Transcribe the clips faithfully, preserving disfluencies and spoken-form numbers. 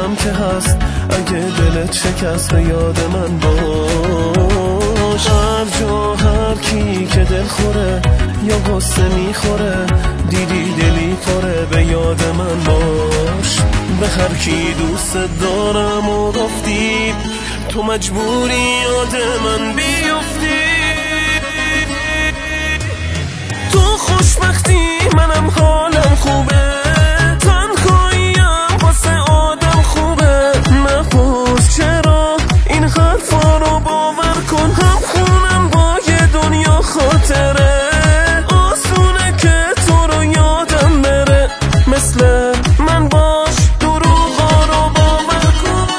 دلم که هست، اگه دلت شکست به یاد من باش. هر جا هر کی که دل خوره یا غصه میخوره، دیدی دلی پره به یاد من باش. به هر کی دوست دارم و گفتی، تو مجبوری یاد من بیفتی. تو خوشبختی منم حالم خوبه، تنهاییم واسه آدم خوبه. نپرس چرا این حرفا رو باور کن، هم خونم با یه دنیا خاطره. آسونه که تو رو یادم بره، مثل من باش دروغا رو باور کن.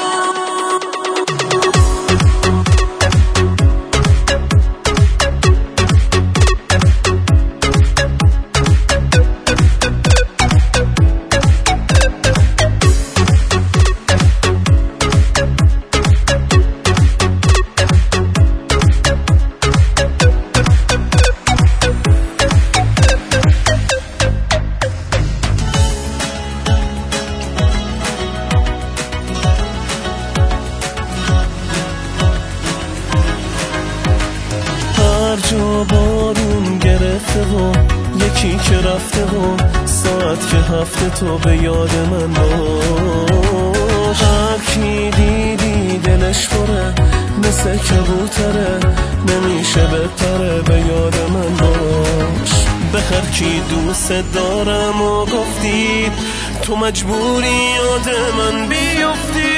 هر جا بارون گرفته و یکی که رفته و ساعت که هفته، تو به یاد من باش. هر کی دیدی دلش پره، مثل کبوتره نمیشه بپره، به یاد من باش. به هر کی دوست دارم و گفتی، تو مجبوری یاد من بیفتی.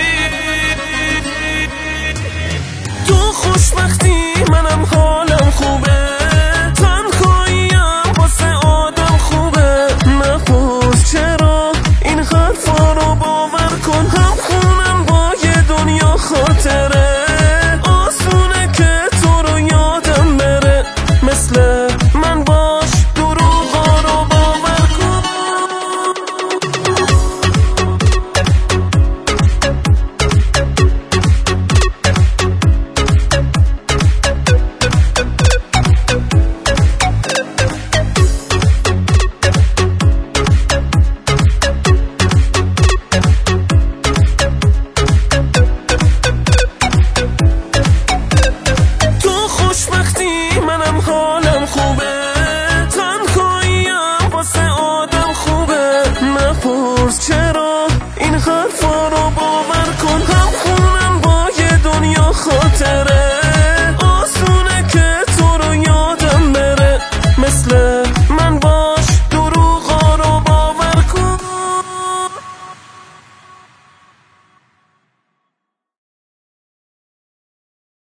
تو خوشبختی منم حالم خوبه، تنهاییم واسه آدم خوبه. نپرس چرا این حرفا رو باور کن، هم خونم با یه دنیا خاطره.